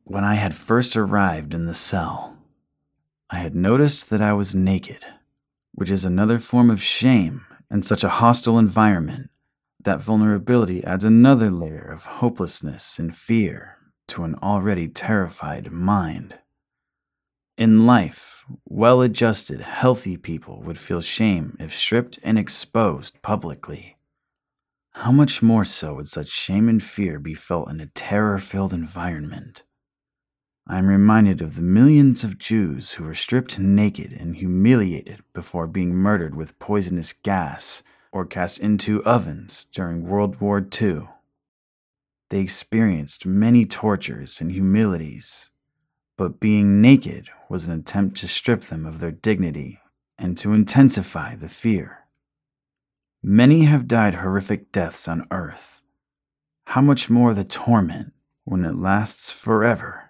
When I had first arrived in the cell, I had noticed that I was naked, which is another form of shame in such a hostile environment. That vulnerability adds another layer of hopelessness and fear to an already terrified mind. In life, well-adjusted, healthy people would feel shame if stripped and exposed publicly. How much more so would such shame and fear be felt in a terror-filled environment? I am reminded of the millions of Jews who were stripped naked and humiliated before being murdered with poisonous gas or cast into ovens during World War II. They experienced many tortures and humilities, but being naked was an attempt to strip them of their dignity and to intensify the fear. Many have died horrific deaths on earth. How much more the torment when it lasts forever?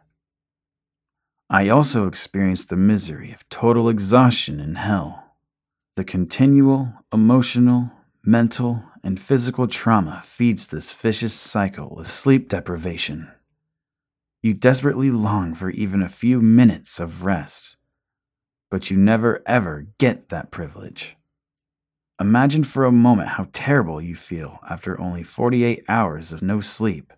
I also experienced the misery of total exhaustion in hell. The continual, emotional, mental, and physical trauma feeds this vicious cycle of sleep deprivation. You desperately long for even a few minutes of rest, but you never ever get that privilege. Imagine for a moment how terrible you feel after only 48 hours of no sleep.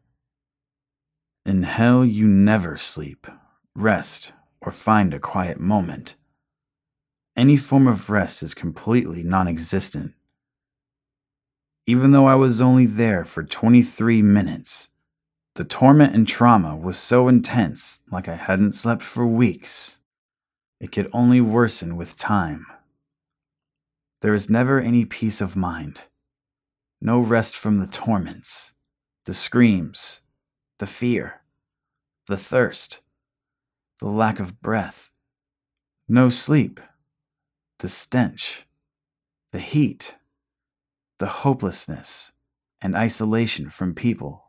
In hell, you never sleep, rest, or find a quiet moment. Any form of rest is completely non-existent. Even though I was only there for 23 minutes, the torment and trauma was so intense, like I hadn't slept for weeks. It could only worsen with time. There is never any peace of mind. No rest from the torments, the screams, the fear, the thirst, the lack of breath. No sleep, the stench, the heat, the hopelessness, and isolation from people.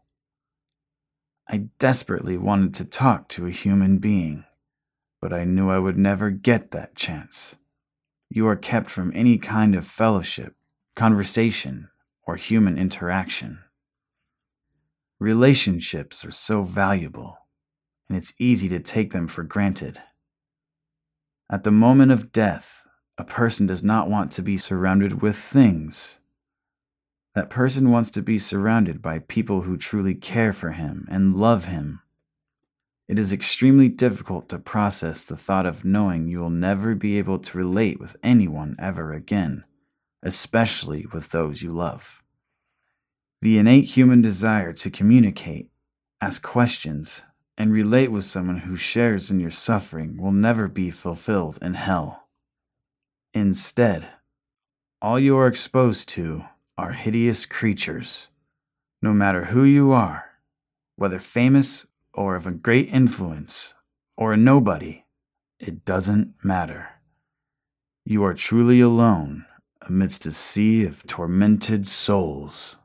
I desperately wanted to talk to a human being, but I knew I would never get that chance. You are kept from any kind of fellowship, conversation, or human interaction. Relationships are so valuable, and it's easy to take them for granted. At the moment of death, a person does not want to be surrounded with things. That person wants to be surrounded by people who truly care for him and love him. It is extremely difficult to process the thought of knowing you will never be able to relate with anyone ever again, especially with those you love. The innate human desire to communicate, ask questions, and relate with someone who shares in your suffering will never be fulfilled in hell. Instead, all you are exposed to are hideous creatures. No matter who you are, whether famous or of a great influence, or a nobody, it doesn't matter. You are truly alone amidst a sea of tormented souls.